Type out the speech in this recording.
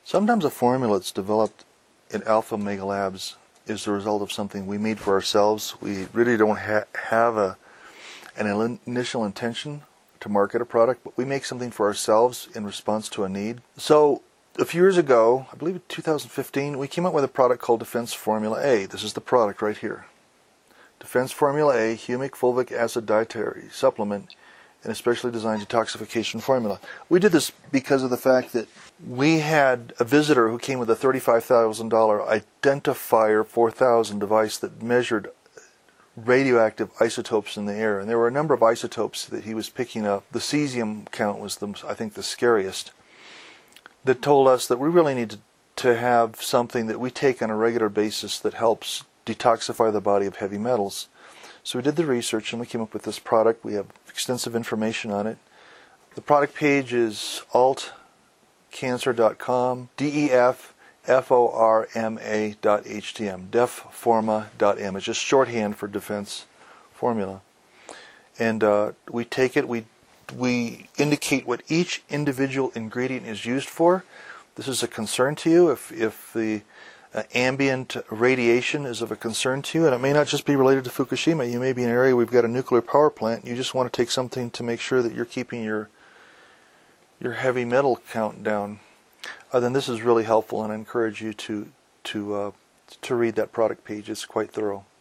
Sometimes a formula that's developed in Alpha Omega Labs is the result of something we made for ourselves. We really don't have an initial intention to market a product, but we make something for ourselves in response to a need. So a few years ago, I believe in 2015, we came out with a product called Defense Formula A. This is the product right here. Defense Formula A, humic fulvic acid dietary supplement, and especially designed detoxification formula. We did this because of the fact that we had a visitor who came with a $35,000 Identifier 4000 device that measured radioactive isotopes in the air, and there were a number of isotopes that he was picking up. The cesium count was, I think, the scariest. That told us that we really need to have something that we take on a regular basis that helps detoxify the body of heavy metals. So we did the research and we came up with this product. We have extensive information on it. The product page is altcancer.com, defforma.htm, defforma.m. It's just shorthand for Defense Formula. And we take it, we indicate what each individual ingredient is used for. This is a concern to you if the ambient radiation is of a concern to you, and it may not just be related to Fukushima. You may be in an area where we've got a nuclear power plant and you just want to take something to make sure that you're keeping your heavy metal count down. Then this is really helpful, and I encourage you to read that product page. It's quite thorough.